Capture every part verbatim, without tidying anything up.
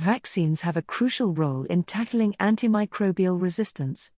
Vaccines have a crucial role in tackling antimicrobial resistance.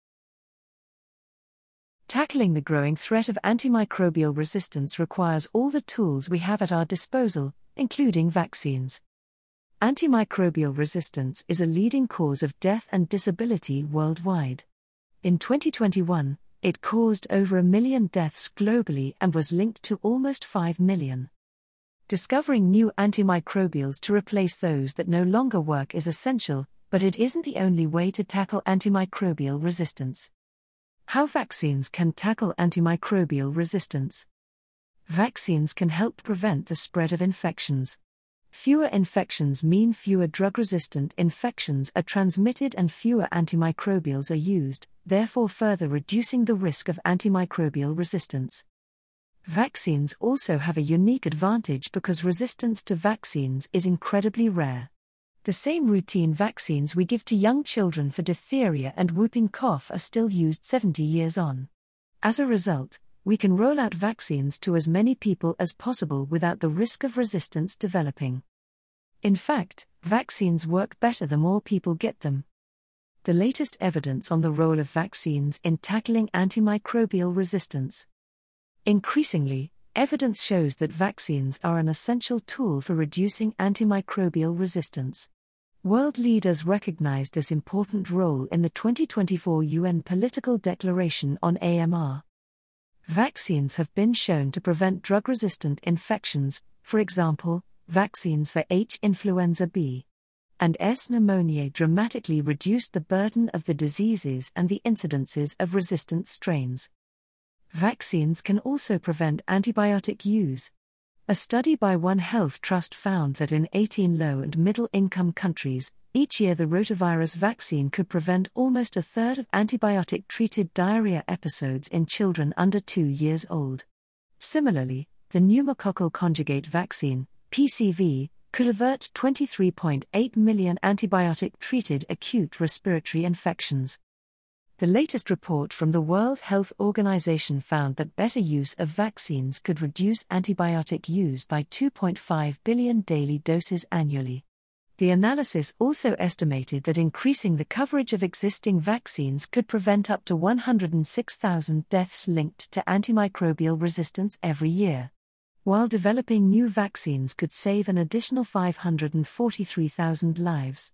Tackling the growing threat of antimicrobial resistance requires all the tools we have at our disposal, including vaccines. Antimicrobial resistance is a leading cause of death and disability worldwide. In twenty twenty-one, it caused over a million deaths globally and was linked to almost five million. Discovering new antimicrobials to replace those that no longer work is essential, but it isn't the only way to tackle antimicrobial resistance. How vaccines can tackle antimicrobial resistance. Vaccines can help prevent the spread of infections. Fewer infections mean fewer drug-resistant infections are transmitted and fewer antimicrobials are used, therefore further reducing the risk of antimicrobial resistance. Vaccines also have a unique advantage because resistance to vaccines is incredibly rare. The same routine vaccines we give to young children for diphtheria and whooping cough are still used seventy years on. As a result, we can roll out vaccines to as many people as possible without the risk of resistance developing. In fact, vaccines work better the more people get them. The latest evidence on the role of vaccines in tackling antimicrobial resistance. Increasingly, evidence shows that vaccines are an essential tool for reducing antimicrobial resistance. World leaders recognized this important role in the twenty twenty-four U N Political Declaration on A M R. Vaccines have been shown to prevent drug-resistant infections, for example, vaccines for H. influenza B and S. pneumoniae dramatically reduced the burden of the diseases and the incidences of resistant strains. Vaccines can also prevent antibiotic use. A study by One Health Trust found that in eighteen low- and middle-income countries, each year the rotavirus vaccine could prevent almost a third of antibiotic-treated diarrhea episodes in children under two years old. Similarly, the pneumococcal conjugate vaccine, P C V, could avert twenty-three point eight million antibiotic-treated acute respiratory infections. The latest report from the World Health Organization found that better use of vaccines could reduce antibiotic use by two point five billion daily doses annually. The analysis also estimated that increasing the coverage of existing vaccines could prevent up to one hundred six thousand deaths linked to antimicrobial resistance every year. While developing new vaccines could save an additional five hundred forty-three thousand lives.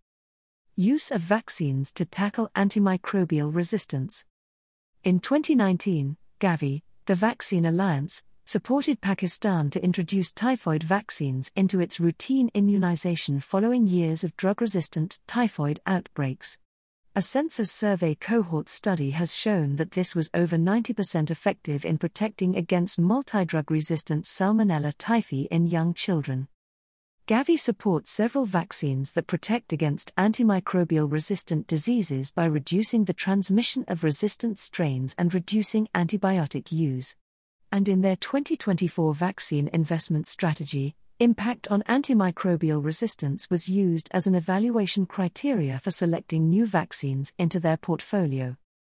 Use of vaccines to tackle antimicrobial resistance. In twenty nineteen, Gavi, the Vaccine Alliance, supported Pakistan to introduce typhoid vaccines into its routine immunization following years of drug-resistant typhoid outbreaks. A census survey cohort study has shown that this was over ninety percent effective in protecting against multidrug-resistant Salmonella typhi in young children. Gavi supports several vaccines that protect against antimicrobial resistant diseases by reducing the transmission of resistant strains and reducing antibiotic use. And in their twenty twenty-four vaccine investment strategy, impact on antimicrobial resistance was used as an evaluation criteria for selecting new vaccines into their portfolio.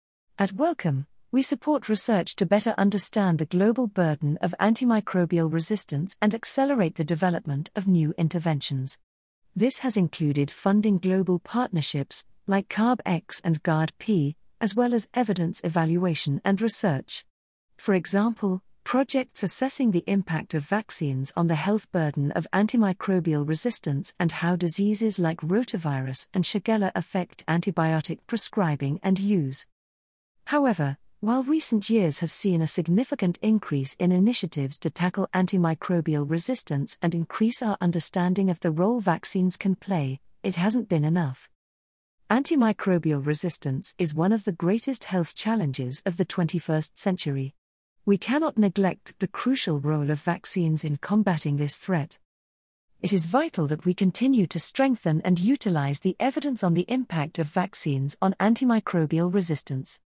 At Wellcome, we support research to better understand the global burden of antimicrobial resistance and accelerate the development of new interventions. This has included funding global partnerships, like CARB-X and GARD-P, as well as evidence evaluation and research. For example, projects assessing the impact of vaccines on the health burden of antimicrobial resistance and how diseases like rotavirus and Shigella affect antibiotic prescribing and use. However, while recent years have seen a significant increase in initiatives to tackle antimicrobial resistance and increase our understanding of the role vaccines can play, it hasn't been enough. Antimicrobial resistance is one of the greatest health challenges of the twenty-first century. We cannot neglect the crucial role of vaccines in combating this threat. It is vital that we continue to strengthen and utilize the evidence on the impact of vaccines on antimicrobial resistance.